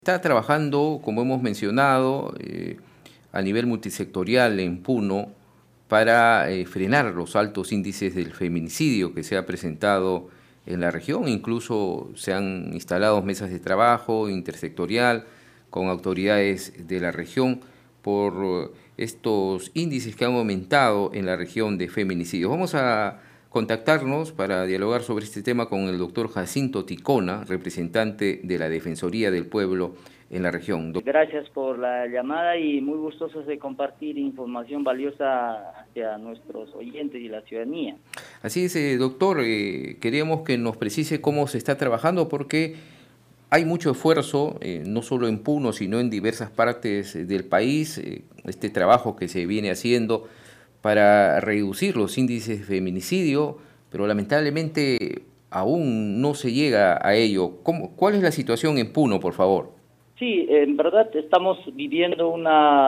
Está trabajando, como hemos mencionado, a nivel multisectorial en Puno para frenar los altos índices del feminicidio que se ha presentado en la región. Incluso se han instalado mesas de trabajo intersectorial con autoridades de la región por estos índices que han aumentado en la región de feminicidios. Vamos a contactarnos para dialogar sobre este tema con el doctor Jacinto Ticona, representante de la Defensoría del Pueblo en la región. Gracias por la llamada y muy gustosos de compartir información valiosa hacia nuestros oyentes y la ciudadanía. Así es, doctor, queríamos que nos precise cómo se está trabajando porque hay mucho esfuerzo, no solo en Puno, sino en diversas partes del país, este trabajo que se viene haciendo para reducir los índices de feminicidio, pero lamentablemente aún no se llega a ello. ¿Cuál es la situación en Puno, por favor? Sí, en verdad estamos viviendo un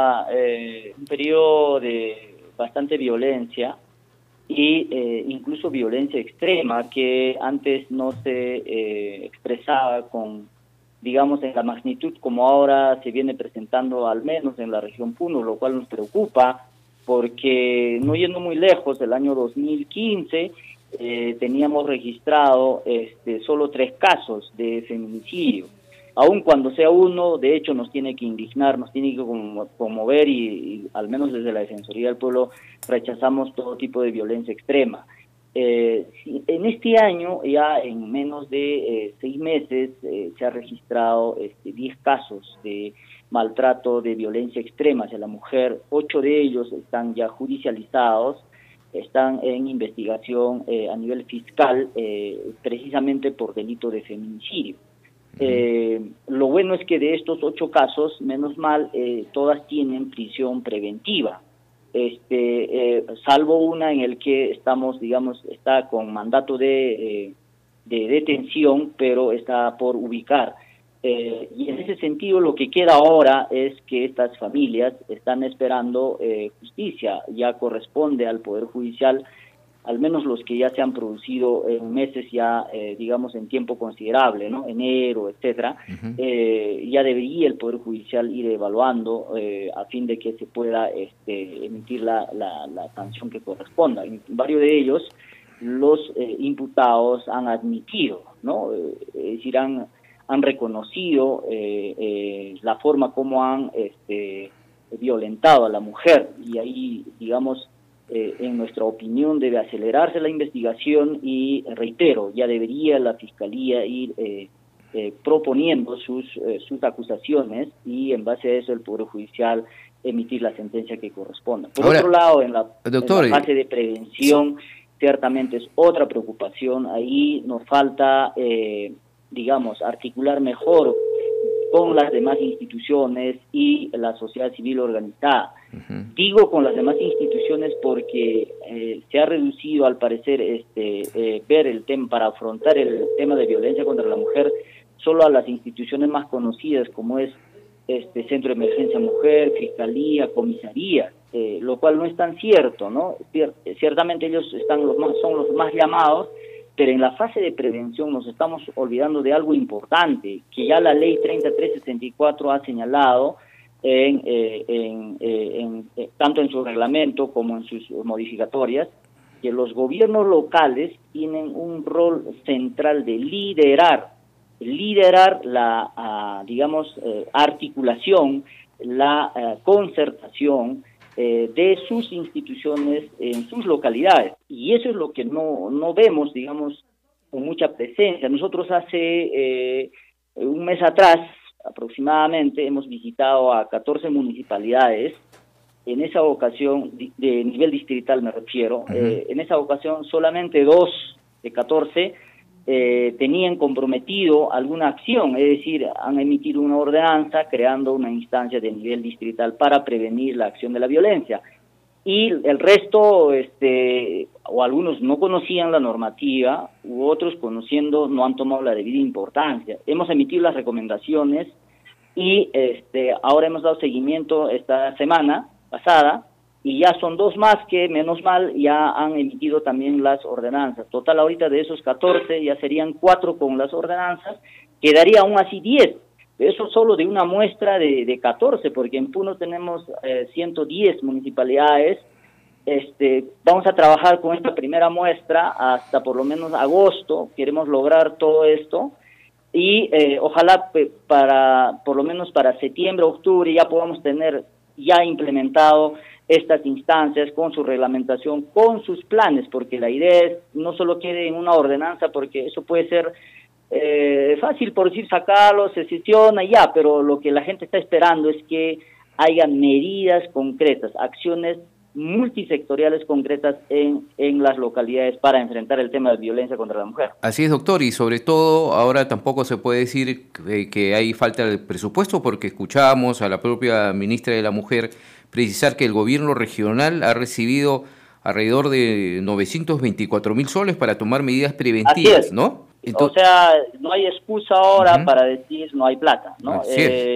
periodo de bastante violencia y incluso violencia extrema que antes no se expresaba con, digamos, en la magnitud como ahora se viene presentando al menos en la región Puno, lo cual nos preocupa porque no yendo muy lejos, el año 2015 teníamos registrado solo 3 casos de feminicidio. Aun cuando sea uno, de hecho nos tiene que indignar, nos tiene que conmover y al menos desde la Defensoría del Pueblo rechazamos todo tipo de violencia extrema. En este año, ya en menos de 6 meses, se ha registrado 10 casos de maltrato, de violencia extrema hacia la mujer. 8 de ellos están ya judicializados, están en investigación a nivel fiscal, precisamente por delito de feminicidio. Lo bueno es que de estos 8 casos, menos mal, todas tienen prisión preventiva. Salvo una en el que estamos, digamos, está con mandato de detención, pero está por ubicar. Y en ese sentido lo que queda ahora es que estas familias están esperando justicia. Ya corresponde al Poder Judicial, al menos los que ya se han producido en meses ya, digamos, en tiempo considerable, ¿no? Enero, etcétera, ya debería el Poder Judicial ir evaluando a fin de que se pueda emitir la sanción que corresponda. En varios de ellos, los imputados han admitido, ¿no? Es decir, han reconocido la forma como han violentado a la mujer, y ahí, digamos, en nuestra opinión debe acelerarse la investigación y, reitero, ya debería la Fiscalía ir proponiendo sus acusaciones y en base a eso el Poder Judicial emitir la sentencia que corresponda. Por otro lado, en la fase de prevención, ciertamente es otra preocupación. Ahí nos falta, digamos, articular mejor con las demás instituciones y la sociedad civil organizada. Digo con las demás instituciones porque se ha reducido, al parecer, ver el tema, para afrontar el tema de violencia contra la mujer, solo a las instituciones más conocidas, como es Centro de Emergencia Mujer, Fiscalía, Comisaría, lo cual no es tan cierto, ¿no? Ciertamente ellos son los más llamados, pero en la fase de prevención nos estamos olvidando de algo importante, que ya la ley 3364 ha señalado, tanto en su reglamento como en sus modificatorias, que los gobiernos locales tienen un rol central de liderar la, digamos, articulación, la concertación de sus instituciones en sus localidades, y eso es lo que no vemos, digamos, con mucha presencia. Nosotros hace un mes atrás aproximadamente hemos visitado a 14 municipalidades. En esa ocasión, de nivel distrital me refiero, en esa ocasión solamente 2 de 14 tenían comprometido alguna acción, es decir, han emitido una ordenanza creando una instancia de nivel distrital para prevenir la acción de la violencia. Y el resto, o algunos no conocían la normativa, u otros conociendo no han tomado la debida importancia. Hemos emitido las recomendaciones y ahora hemos dado seguimiento esta semana pasada, y ya son 2 más que, menos mal, ya han emitido también las ordenanzas. Total, ahorita de esos 14 ya serían 4 con las ordenanzas, quedaría aún así 10. Eso solo de una muestra de 14, porque en Puno tenemos 110 municipalidades. Vamos a trabajar con esta primera muestra hasta por lo menos agosto. Queremos lograr todo esto y ojalá por lo menos para septiembre, octubre ya podamos tener ya implementado estas instancias con su reglamentación, con sus planes, porque la idea es no solo quede en una ordenanza, porque eso puede ser fácil por decir sacarlo, se sesiona y ya, pero lo que la gente está esperando es que haya medidas concretas, acciones multisectoriales concretas en las localidades para enfrentar el tema de violencia contra la mujer. Así es, doctor, y sobre todo ahora tampoco se puede decir que hay falta de presupuesto, porque escuchábamos a la propia ministra de la Mujer precisar que el gobierno regional ha recibido alrededor de 924.000 soles para tomar medidas preventivas, ¿no? Entonces, o sea, no hay excusa ahora para decir no hay plata, ¿no?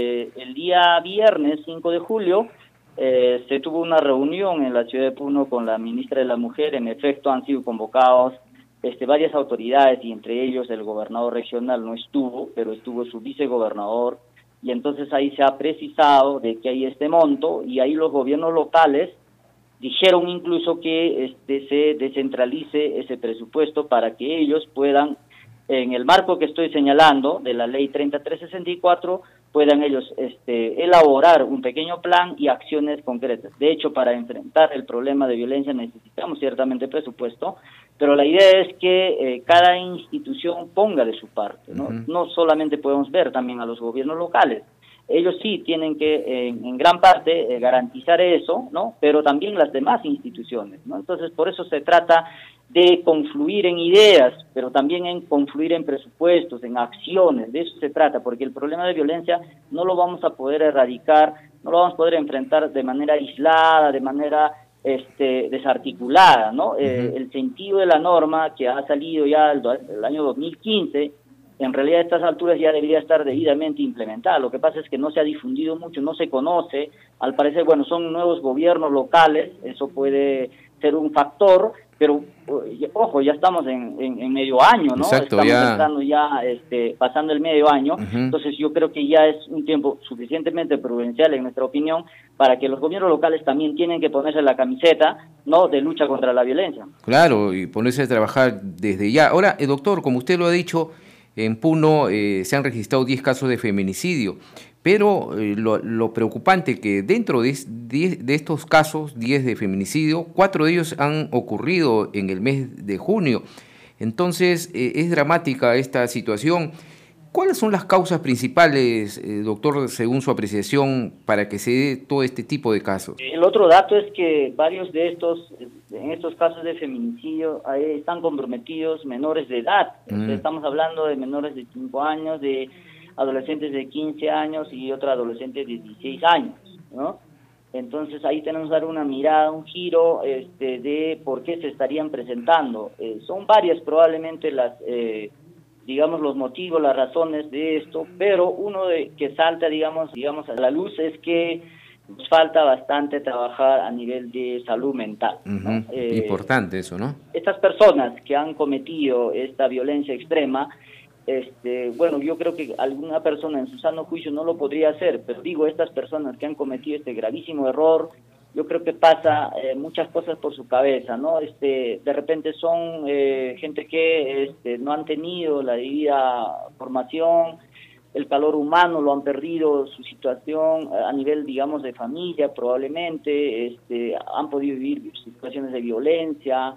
El día viernes 5 de julio se tuvo una reunión en la ciudad de Puno con la ministra de la Mujer. En efecto, han sido convocados varias autoridades y entre ellos el gobernador regional no estuvo, pero estuvo su vicegobernador, y entonces ahí se ha precisado de que hay este monto y ahí los gobiernos locales dijeron incluso que se descentralice ese presupuesto para que ellos puedan, en el marco que estoy señalando de la ley 3364, puedan ellos elaborar un pequeño plan y acciones concretas. De hecho, para enfrentar el problema de violencia necesitamos ciertamente presupuesto, pero la idea es que cada institución ponga de su parte, ¿no? No solamente podemos ver también a los gobiernos locales. Ellos sí tienen que, en gran parte, garantizar eso, ¿no? Pero también las demás instituciones, ¿no? Entonces, por eso se trata de confluir en ideas, pero también en confluir en presupuestos, en acciones. De eso se trata, porque el problema de violencia no lo vamos a poder erradicar, no lo vamos a poder enfrentar de manera aislada, de manera desarticulada, ¿no? El sentido de la norma que ha salido ya el año 2015, en realidad a estas alturas ya debería estar debidamente implementada. Lo que pasa es que no se ha difundido mucho, no se conoce. Al parecer, bueno, son nuevos gobiernos locales, eso puede ser un factor, pero ojo, ya estamos en medio año, ¿no? Exacto, estamos entrando ya, pasando el medio año. Entonces yo creo que ya es un tiempo suficientemente prudencial, en nuestra opinión, para que los gobiernos locales también tienen que ponerse la camiseta, ¿no?, de lucha contra la violencia. Claro, y ponerse a trabajar desde ya. Ahora, doctor, como usted lo ha dicho, en Puno se han registrado 10 casos de feminicidio, pero lo preocupante que dentro de estos casos, 10 de feminicidio, 4 de ellos han ocurrido en el mes de junio. Entonces, es dramática esta situación. ¿Cuáles son las causas principales, doctor, según su apreciación, para que se dé todo este tipo de casos? El otro dato es que varios de en estos casos de feminicidio, están comprometidos menores de edad. Estamos hablando de menores de 5 años, de adolescentes de 15 años y otro adolescente de 16 años, ¿no? Entonces ahí tenemos que dar una mirada, un giro de por qué se estarían presentando. Son varias probablemente digamos, los motivos, las razones de esto, pero uno que salta, digamos, a la luz es que nos falta bastante trabajar a nivel de salud mental, ¿no? Importante eso, ¿no? Estas personas que han cometido esta violencia extrema, bueno, yo creo que alguna persona en su sano juicio no lo podría hacer, pero digo, estas personas que han cometido este gravísimo error, yo creo que pasa muchas cosas por su cabeza, ¿no? De repente son gente que no han tenido la debida formación, el calor humano lo han perdido, su situación a nivel, digamos, de familia probablemente, han podido vivir situaciones de violencia,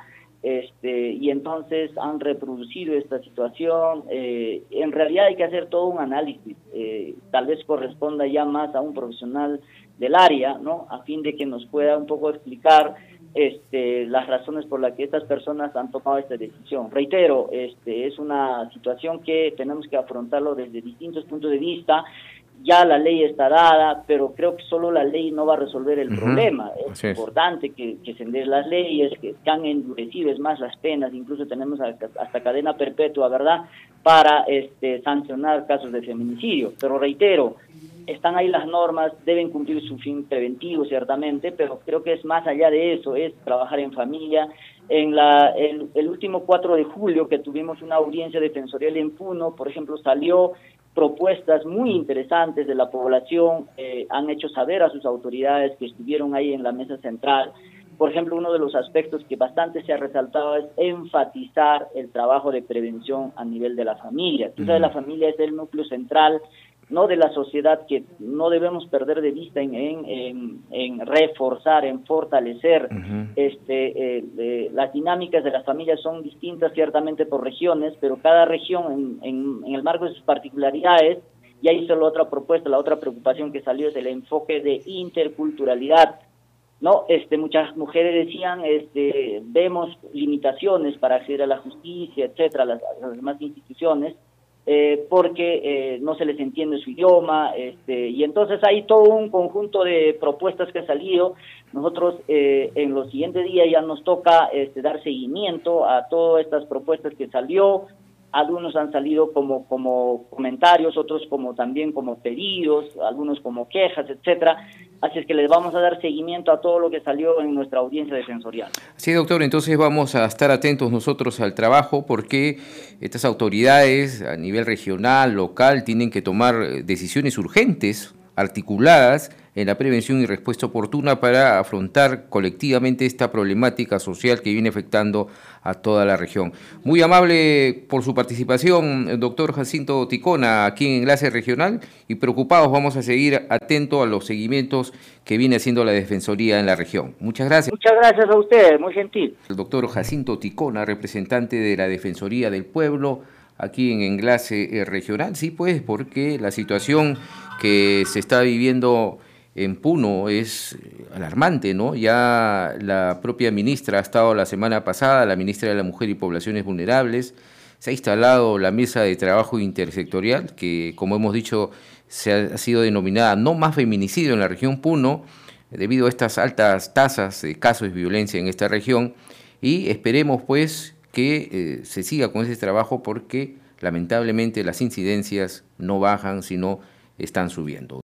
y entonces han reproducido esta situación. En realidad hay que hacer todo un análisis, tal vez corresponda ya más a un profesional del área, ¿no?, a fin de que nos pueda un poco explicar las razones por las que estas personas han tomado esta decisión. Reitero, es una situación que tenemos que afrontarlo desde distintos puntos de vista. Ya la ley está dada, pero creo que solo la ley no va a resolver el problema. Es importante que se den las leyes, que han endurecido, es más, las penas, incluso tenemos hasta cadena perpetua, ¿verdad?, para sancionar casos de feminicidio. Pero reitero, están ahí las normas, deben cumplir su fin preventivo, ciertamente, pero creo que es más allá de eso, es trabajar en familia. El último 4 de julio, que tuvimos una audiencia defensorial en Puno, por ejemplo, salió propuestas muy interesantes de la población, han hecho saber a sus autoridades que estuvieron ahí en la mesa central. Por ejemplo, uno de los aspectos que bastante se ha resaltado es enfatizar el trabajo de prevención a nivel de la familia. Tú sabes, la familia es el núcleo central, no de la sociedad, que no debemos perder de vista en reforzar, en fortalecer. Las dinámicas de las familias son distintas ciertamente por regiones, pero cada región en el marco de sus particularidades. Y ahí hizo la otra propuesta, la otra preocupación que salió es el enfoque de interculturalidad. No, muchas mujeres decían, vemos limitaciones para acceder a la justicia, etcétera, a las demás instituciones, porque no se les entiende su idioma, y entonces hay todo un conjunto de propuestas que ha salido. Nosotros en los siguientes días ya nos toca dar seguimiento a todas estas propuestas que salió. Algunos han salido como comentarios, otros también como pedidos, algunos como quejas, etcétera. Así es que les vamos a dar seguimiento a todo lo que salió en nuestra audiencia defensorial. Sí, doctor, entonces vamos a estar atentos nosotros al trabajo, porque estas autoridades a nivel regional, local, tienen que tomar decisiones urgentes, articuladas, en la prevención y respuesta oportuna para afrontar colectivamente esta problemática social que viene afectando a toda la región. Muy amable por su participación, el doctor Jacinto Ticona, aquí en Enlace Regional, y preocupados vamos a seguir atentos a los seguimientos que viene haciendo la Defensoría en la región. Muchas gracias. Muchas gracias a ustedes, muy gentil. El doctor Jacinto Ticona, representante de la Defensoría del Pueblo, aquí en Enlace Regional. Sí, pues, porque la situación que se está viviendo en Puno es alarmante, ¿no? Ya la propia ministra ha estado la semana pasada, la ministra de la Mujer y Poblaciones Vulnerables. Se ha instalado la mesa de trabajo intersectorial, que, como hemos dicho, ha sido denominada No Más Feminicidio en la región Puno, debido a estas altas tasas de casos de violencia en esta región. Y esperemos, pues, que se siga con ese trabajo, porque lamentablemente las incidencias no bajan, sino están subiendo.